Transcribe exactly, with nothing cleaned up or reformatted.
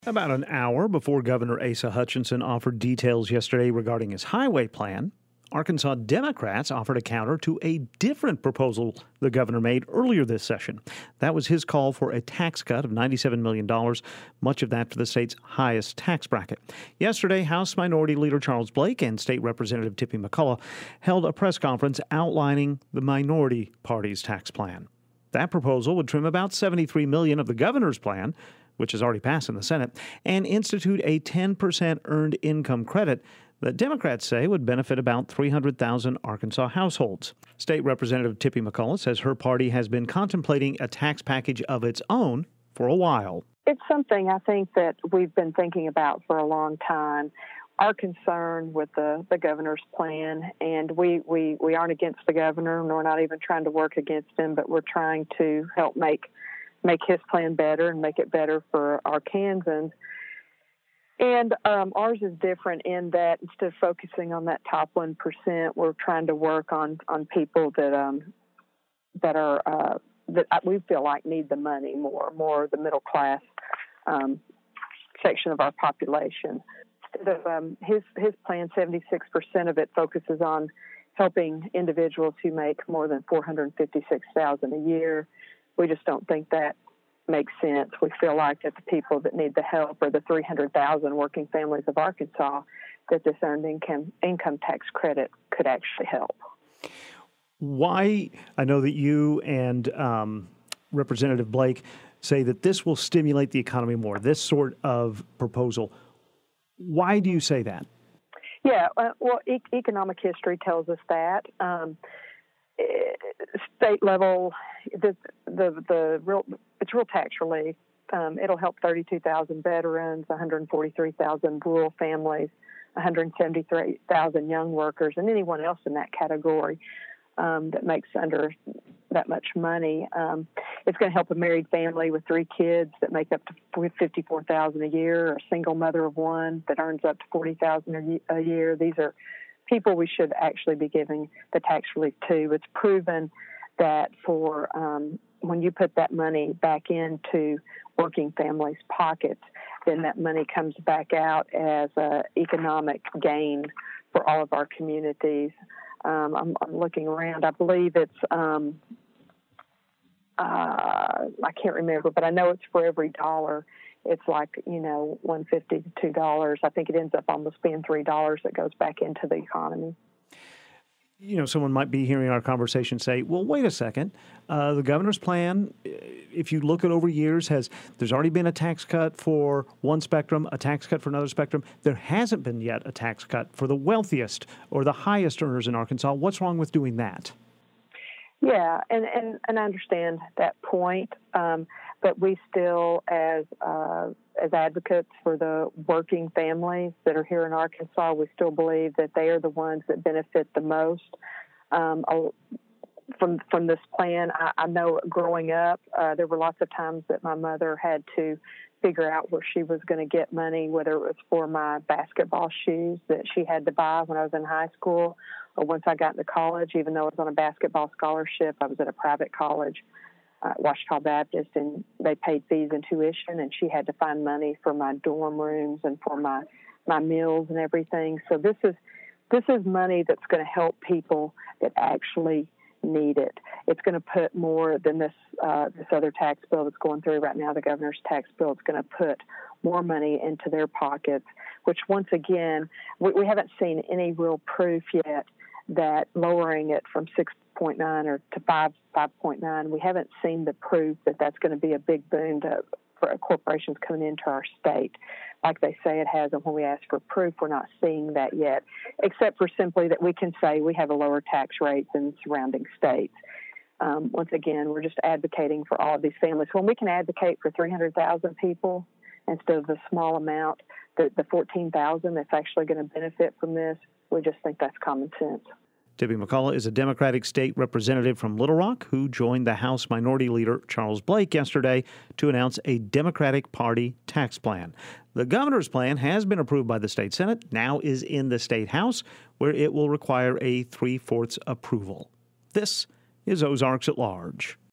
About an hour before Governor Asa Hutchinson offered details yesterday regarding his highway plan, Arkansas Democrats offered a counter to a different proposal the governor made earlier this session. That was his call for a tax cut of ninety-seven million dollars, much of that for the state's highest tax bracket. Yesterday, House Minority Leader Charles Blake and State Representative Tippie McCullough held a press conference outlining the minority party's tax plan. That proposal would trim about seventy-three million dollars of the governor's plan, which has already passed in the Senate, and institute a ten percent earned income credit that Democrats say would benefit about three hundred thousand Arkansas households. State Representative Tippie McCullough says her party has been contemplating a tax package of its own for a while. It's something I think that we've been thinking about for a long time. Our concern with the, the governor's plan, and we, we, we aren't against the governor, and we're not even trying to work against him, but we're trying to help make make his plan better and make it better for Arkansans. And um, ours is different in that instead of focusing on that top one percent, we're trying to work on, on people that um, that are uh, that we feel like need the money more, more the middle class um, section of our population. Instead of um, his his plan, seventy-six percent of it focuses on helping individuals who make more than four hundred fifty-six thousand dollars a year. We just don't think that makes sense. We feel like that the people that need the help are the three hundred thousand working families of Arkansas, that this earned income, income tax credit could actually help. Why? I know that you and um, Representative Blake say that this will stimulate the economy more, this sort of proposal. Why do you say that? Yeah, uh, well, e- economic history tells us that. Um, state level, the the the real it's real tax relief. Um, it'll help thirty-two thousand veterans, one hundred forty-three thousand rural families, one hundred seventy-three thousand young workers, and anyone else in that category um, that makes under that much money. Um, it's going to help a married family with three kids that make up to fifty-four thousand a year, or a single mother of one that earns up to forty thousand a year. These are people we should actually be giving the tax relief to. It's proven that for um, when you put that money back into working families' pockets, then that money comes back out as an economic gain for all of our communities. Um, I'm, I'm looking around. I believe it's, um, uh, I can't remember, but I know it's for every dollar. It's like, you know, one fifty to two dollars. I think it ends up almost being three dollars that goes back into the economy. You know, someone might be hearing our conversation say, well, wait a second. Uh, the governor's plan, if you look at over years, has there's already been a tax cut for one spectrum, a tax cut for another spectrum. There hasn't been yet a tax cut for the wealthiest or the highest earners in Arkansas. What's wrong with doing that? Yeah, and, and, and I understand that point, um, but we still, as uh, as advocates for the working families that are here in Arkansas, we still believe that they are the ones that benefit the most um, from from this plan. I, I know growing up, uh, there were lots of times that my mother had to figure out where she was going to get money, whether it was for my basketball shoes that she had to buy when I was in high school, or once I got into college. Even though I was on a basketball scholarship, I was at a private college, uh, Ouachita Baptist, and they paid fees and tuition, and she had to find money for my dorm rooms and for my, my meals and everything. So this is this is money that's going to help people that actually need it. It's going to put more than this uh, this other tax bill that's going through right now. The governor's tax bill is going to put more money into their pockets, which once again, we, we haven't seen any real proof yet that lowering it from six point nine or to five, five point nine, we haven't seen the proof that that's going to be a big boon to, for corporations coming into our state, like they say it has. And when we ask for proof, we're not seeing that yet, except for simply that we can say we have a lower tax rate than surrounding states. Um, once again, we're just advocating for all of these families. When we can advocate for three hundred thousand people instead of the small amount, the, the fourteen thousand that's actually going to benefit from this, we just think that's common sense. Tippie McCullough is a Democratic state representative from Little Rock who joined the House Minority Leader Charles Blake yesterday to announce a Democratic Party tax plan. The governor's plan has been approved by the state Senate, now is in the state House, where it will require a three-fourths approval. This is Ozarks at Large.